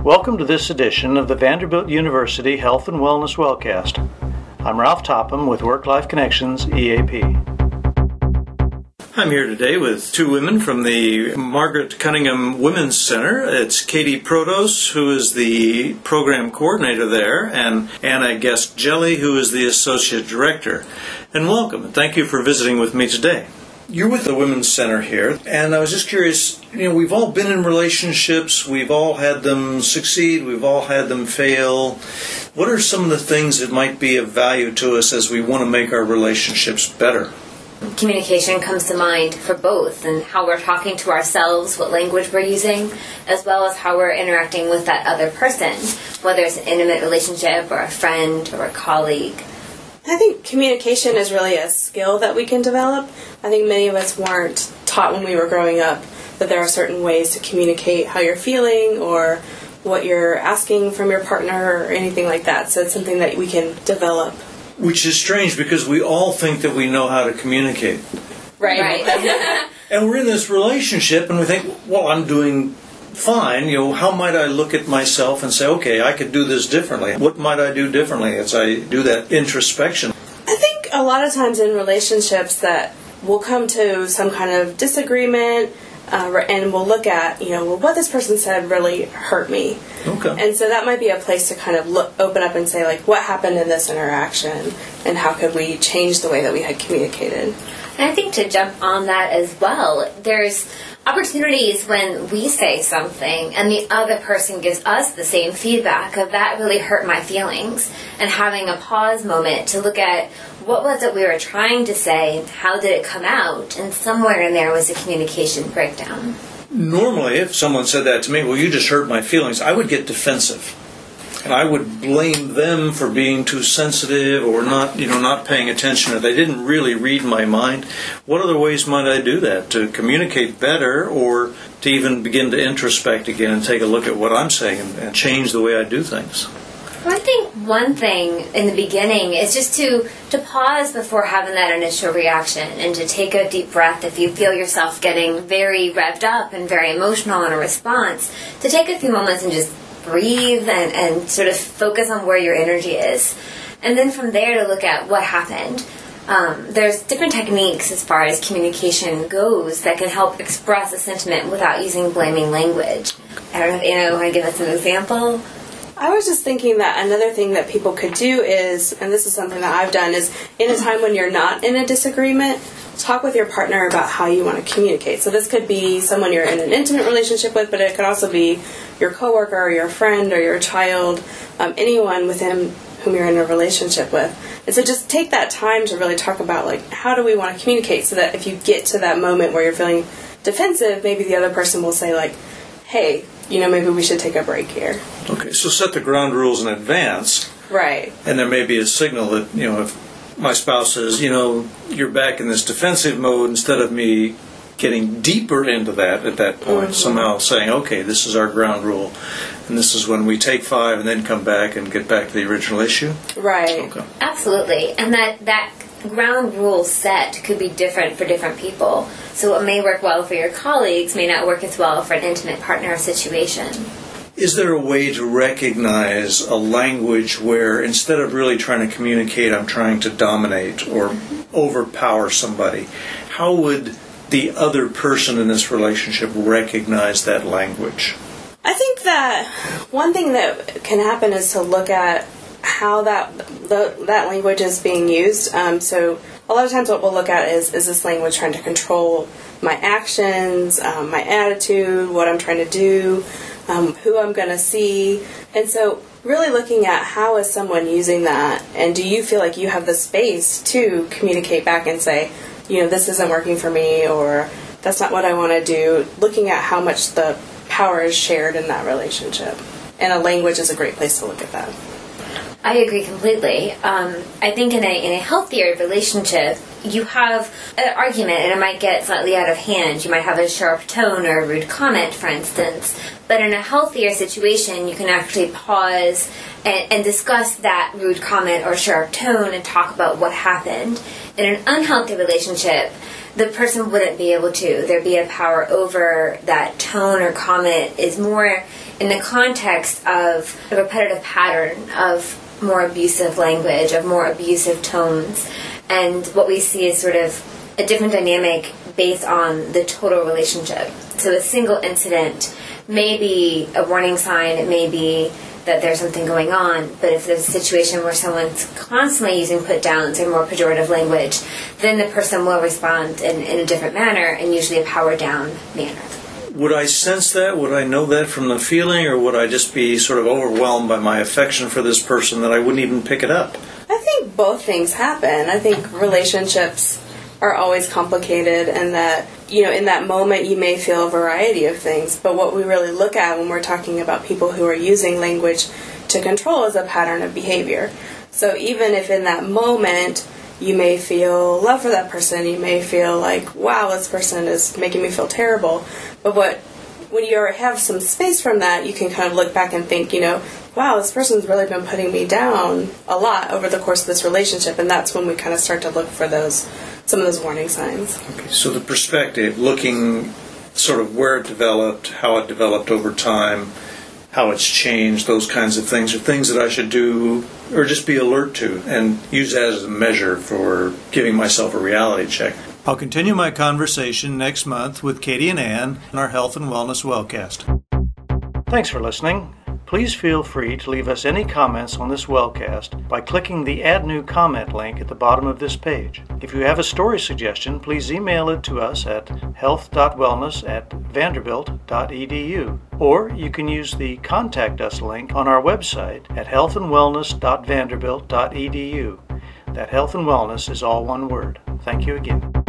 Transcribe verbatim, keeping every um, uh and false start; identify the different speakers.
Speaker 1: Welcome to this edition of the Vanderbilt University Health and Wellness Wellcast. I'm Ralph Topham with Work-Life Connections, E A P. I'm here today with two women from the Margaret Cunningham Women's Center. It's Katie Protos, who is the program coordinator there, and Anna Guest-Jelly, who is the associate director. And welcome, and thank you for visiting with me today. You're with the Women's Center here, and I was just curious, you know, we've all been in relationships, we've all had them succeed, we've all had them fail. What are some of the things that might be of value to us as we want to make our relationships better?
Speaker 2: Communication comes to mind for both, and how we're talking to ourselves, what language we're using, as well as how we're interacting with that other person, whether it's an intimate relationship or a friend or a colleague.
Speaker 3: I think communication is really a skill that we can develop. I think many of us weren't taught when we were growing up that there are certain ways to communicate how you're feeling or what you're asking from your partner or anything like that. So it's something that we can develop.
Speaker 1: Which is strange because we all think that we know how to communicate.
Speaker 2: Right. right.
Speaker 1: And we're in this relationship and we think, well, I'm doing fine. You know, how might I look at myself and say, okay, I could do this differently. What might I do differently as I do that introspection?
Speaker 3: I think a lot of times in relationships that we'll come to some kind of disagreement uh, and we'll look at, you know, well, what this person said really hurt me.
Speaker 1: Okay.
Speaker 3: And so that might be a place to kind of look, open up and say, like, what happened in this interaction and how could we change the way that we had communicated?
Speaker 2: And I think to jump on that as well, there's opportunities when we say something and the other person gives us the same feedback of that really hurt my feelings, and having a pause moment to look at what was it we were trying to say, how did it come out, and somewhere in there was a communication breakdown.
Speaker 1: Normally, if someone said that to me, well, you just hurt my feelings, I would get defensive. And I would blame them for being too sensitive or not, you know, not paying attention, or they didn't really read my mind. What other ways might I do that to communicate better, or to even begin to introspect again and take a look at what I'm saying and, and change the way I do things?
Speaker 2: Well, I think one thing in the beginning is just to, to pause before having that initial reaction and to take a deep breath if you feel yourself getting very revved up and very emotional in a response, to take a few moments and just breathe and, and sort of focus on where your energy is. And then from there to look at what happened. Um, there's different techniques as far as communication goes that can help express a sentiment without using blaming language. I don't know if Anna want to give us an example?
Speaker 3: I was just thinking that another thing that people could do is, and this is something that I've done, is in a time when you're not in a disagreement, talk with your partner about how you want to communicate. So this could be someone you're in an intimate relationship with, but it could also be your coworker or your friend or your child, um, anyone with him whom you're in a relationship with. And so just take that time to really talk about, like, how do we want to communicate, so that if you get to that moment where you're feeling defensive, maybe the other person will say, like, hey, you know, maybe we should take a break here.
Speaker 1: Okay, so set the ground rules in advance.
Speaker 3: Right.
Speaker 1: And there may be a signal that, you know, if my spouse says, you know, you're back in this defensive mode, instead of me getting deeper into that at that point, mm-hmm. somehow saying, okay, this is our ground rule, and this is when we take five and then come back and get back to the original issue?
Speaker 3: Right.
Speaker 1: Okay.
Speaker 2: Absolutely. And that, that ground rule set could be different for different people. So what may work well for your colleagues may not work as well for an intimate partner situation.
Speaker 1: Is there a way to recognize a language where instead of really trying to communicate, I'm trying to dominate or overpower somebody? How would the other person in this relationship recognize that language?
Speaker 3: I think that one thing that can happen is to look at how that the, that language is being used. Um, so a lot of times what we'll look at is, is this language trying to control my actions, um, my attitude, what I'm trying to do, um, who I'm going to see. And so really looking at how is someone using that, and do you feel like you have the space to communicate back and say, you know, this isn't working for me, or that's not what I want to do. Looking at how much the power is shared in that relationship. And a language is a great place to look at that.
Speaker 2: I agree completely. Um, I think in a in a healthier relationship, you have an argument and it might get slightly out of hand. You might have a sharp tone or a rude comment, for instance. But in a healthier situation, you can actually pause and, and discuss that rude comment or sharp tone and talk about what happened. In an unhealthy relationship, the person wouldn't be able to. There'd be a power over that tone or comment is more in the context of a repetitive pattern of more abusive language, of more abusive tones. And what we see is sort of a different dynamic based on the total relationship. So a single incident may be a warning sign, it may be that there's something going on, but if there's a situation where someone's constantly using put-downs or more pejorative language, then the person will respond in, in a different manner, and usually a power-down manner.
Speaker 1: Would I sense that? Would I know that from the feeling, or would I just be sort of overwhelmed by my affection for this person that I wouldn't even pick it up?
Speaker 3: I think both things happen. I think relationships are always complicated, and that, you know, in that moment you may feel a variety of things, but what we really look at when we're talking about people who are using language to control is a pattern of behavior. So even if in that moment you may feel love for that person, you may feel like, wow, this person is making me feel terrible, but what when you have some space from that, you can kind of look back and think, you know, wow, this person's really been putting me down a lot over the course of this relationship, and that's when we kind of start to look for those some of those warning signs.
Speaker 1: Okay, so the perspective, looking sort of where it developed, how it developed over time, how it's changed, those kinds of things are things that I should do or just be alert to and use that as a measure for giving myself a reality check. I'll continue my conversation next month with Katie and Ann on our Health and Wellness Wellcast. Thanks for listening. Please feel free to leave us any comments on this Wellcast by clicking the Add New Comment link at the bottom of this page. If you have a story suggestion, please email it to us at health dot wellness at vanderbilt dot e d u, or you can use the Contact Us link on our website at health and wellness dot vanderbilt dot e d u. That health and wellness is all one word. Thank you again.